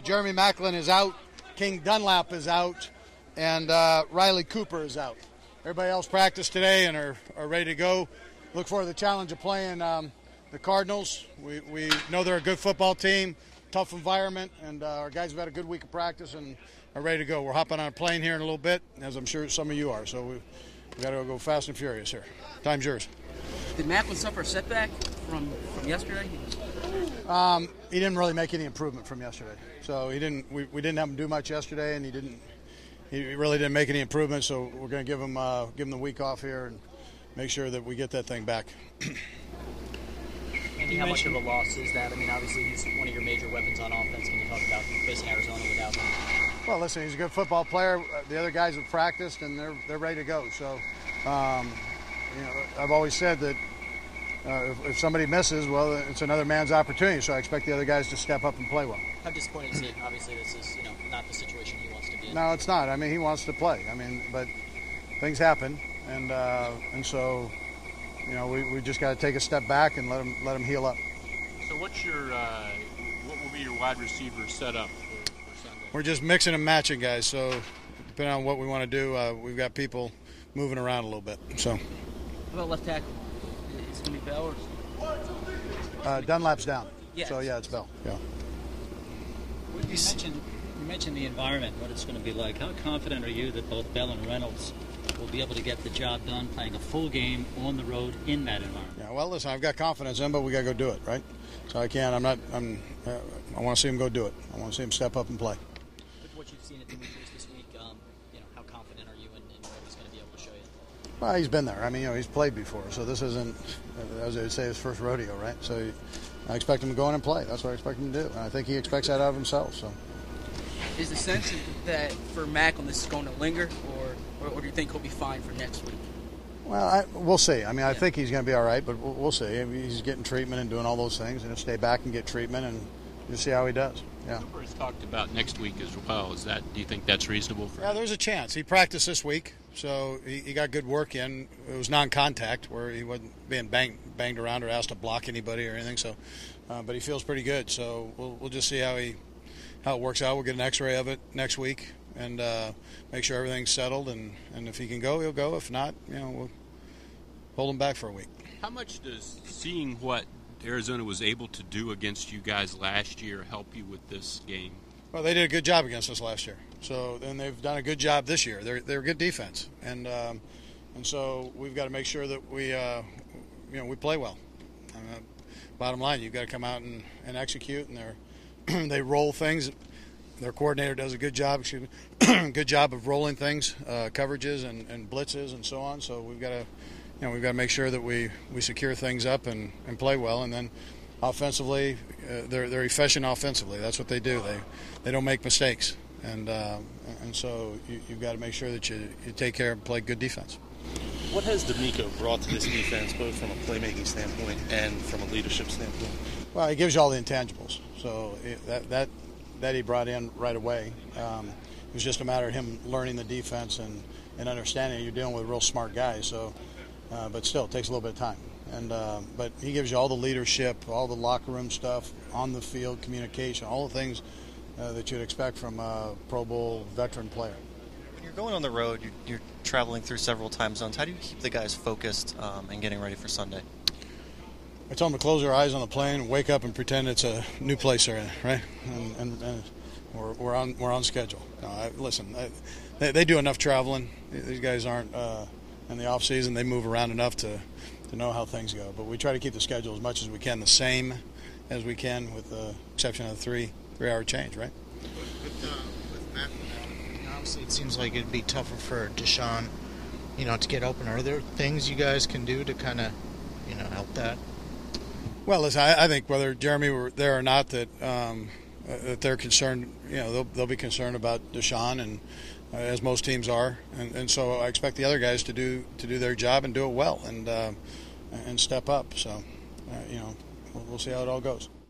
Jeremy Macklin is out, King Dunlap is out, and Riley Cooper is out. Everybody else practiced today and are ready to go. Look forward to the challenge of playing the Cardinals. We know they're a good football team, tough environment, and our guys have had a good week of practice and are ready to go. We're hopping on a plane here in a little bit, as I'm sure some of you are, so we've got to go fast and furious here. Time's yours. Did Macklin suffer a setback from yesterday? He didn't really make any improvement from yesterday. So we didn't have him do much yesterday, and he really didn't make any improvement. So we're going to give him the week off here and make sure that we get that thing back. Andy, how much of a loss is that? I mean, obviously he's one of your major weapons on offense. Can you talk about facing Arizona without him? Well, listen, he's a good football player. The other guys have practiced and they're ready to go. So, I've always said that if somebody misses, well, it's another man's opportunity. So I expect the other guys to step up and play well. How disappointing is he? Obviously, this is not the situation he wants to be in. No, it's not. I mean, he wants to play. I mean, but things happen, and so we just got to take a step back and let him heal up. So what will be your wide receiver setup for Sunday? We're just mixing and matching, guys. So depending on what we want to do, we've got people moving around a little bit. So. How about left tackle? Is it going to be Bell or? Dunlap's down. Yes. So yeah, it's Bell. Yeah. You mentioned the environment, what it's going to be like. How confident are you that both Bell and Reynolds will be able to get the job done, playing a full game on the road in that environment? Yeah. Well, listen, I've got confidence in him, but we got to go do it, right? So I want to see him go do it. I want to see him step up and play. With what you've seen at Demetrius this week, how confident are you in what he's going to be able to show you? Well, he's been there. I mean, he's played before, so this isn't, as they would say, his first rodeo, right? So I expect him to go in and play. That's what I expect him to do, and I think he expects that out of himself. So, is the sense that for Macklin this is going to linger, or do you think he'll be fine for next week? Well, we'll see. I mean, I think he's going to be all right, but we'll see. I mean, he's getting treatment and doing all those things, and he'll stay back and get treatment, and you'll see how he does. Yeah. Cooper's talked about next week as well. Do you think that's reasonable for him? Yeah, there's a chance. He practiced this week, so he got good work in. It was non-contact, where he wasn't being banged around or asked to block anybody or anything. So, but he feels pretty good. So we'll just see how it works out. We'll get an X-ray of it next week and make sure everything's settled. And if he can go, he'll go. If not, we'll hold him back for a week. How much does seeing what Arizona was able to do against you guys last year help you with this game? Well, they did a good job against us last year. So then they've done a good job this year. They're a good defense, and so we've got to make sure that we play well. Bottom line, you've got to come out and execute, and they roll things. Their coordinator does a good job. Good job of rolling things, coverages and blitzes and so on. So we've got to make sure that we secure things up and play well, and then offensively, they're efficient offensively. That's what they do. They don't make mistakes, and so you've got to make sure that you take care and play good defense. What has D'Amico brought to this defense, both from a playmaking standpoint and from a leadership standpoint? Well, he gives you all the intangibles. So that he brought in right away. It was just a matter of him learning the defense and understanding you're dealing with real smart guys. So, but still, it takes a little bit of time. But he gives you all the leadership, all the locker room stuff, on the field communication, all the things that you'd expect from a Pro Bowl veteran player. When you're going on the road, you're traveling through several time zones. How do you keep the guys focused and getting ready for Sunday? I tell them to close their eyes on the plane, wake up, and pretend it's a new place they're in, right? And we're on schedule. Listen, they do enough traveling. These guys aren't in the off season. They move around enough to know how things go. But we try to keep the schedule as much as we can the same as we can, with the exception of the three-hour change, right? With Matt, obviously it seems like it'd be tougher for Deshaun, to get open. Are there things you guys can do to kind of, help that? Well, listen, I think whether Jeremy were there or not, that they're concerned. They'll be concerned about Deshaun, and as most teams are, and so I expect the other guys to do their job and do it well, and step up. So, we'll see how it all goes.